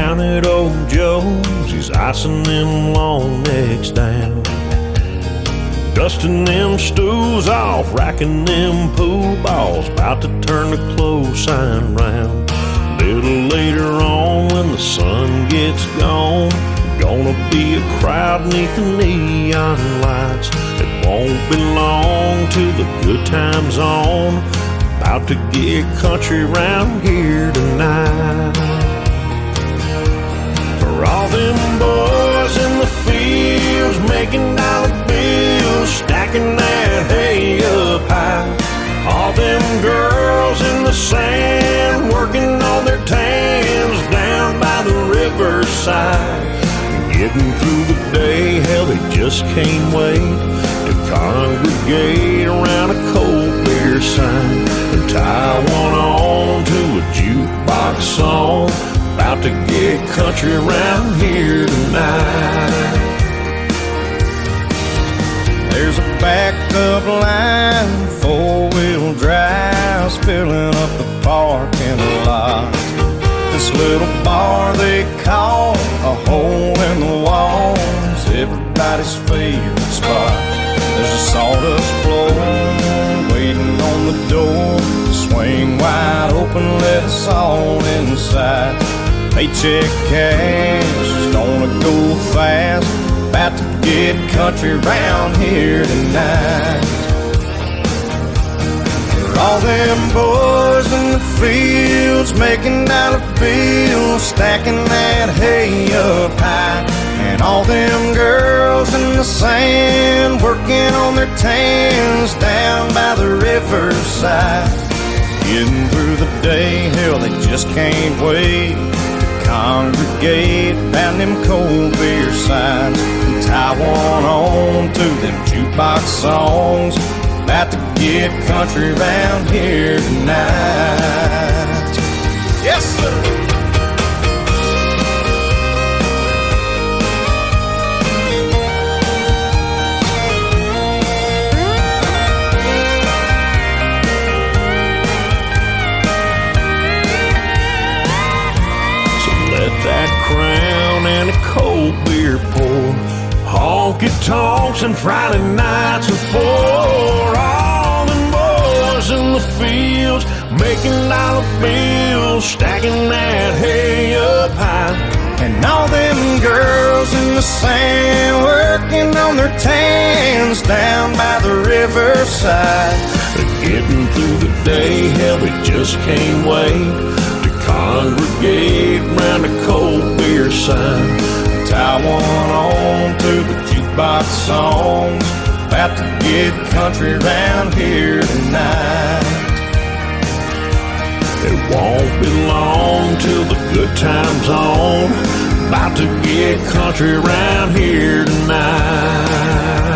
down at old Joe's, he's icing them long necks down, dusting them stools off, racking them pool balls, about to turn the close sign round. Little later on when the sun gets gone, gonna be a crowd neath the neon lights. It won't be long till the good time's on, about to get country round here tonight. For all them boys in the fields making dollar bills, stacking that hay up high. All them girls in the sand working on their tans down by the riverside. Getting through the day, hell, they just can't wait to congregate around a cold beer sign and tie one on to a jukebox song, about to get country around here tonight. There's a backed up line, four-wheel drives filling up the parking lot. This little bar they call a hole in the walls, everybody's favorite spot. There's a sawdust floor waiting on the door, swing wide open, let us all inside. Paycheck cash is gonna go fast, about to get country round here tonight. All them boys in the fields making dollar bills, stacking that hay up high. And all them girls in the sand working on their tans down by the riverside. Getting through the day, hell, they just can't wait to congregate round them cold beer signs and tie one on to them jukebox songs, about to get country round here tonight. Yes, sir. So let that crown and a cold beer pour, honky tonks and Friday nights and four. All them boys in the fields making dollar bills, stacking that hay up high. And all them girls in the sand working on their tans down by the riverside. They're getting through the day, hell, they just can't wait to congregate round a cold beer sign, tie one on to the jukebox songs, about to get country round here tonight. It won't be long till the good time's on, about to get country round here tonight.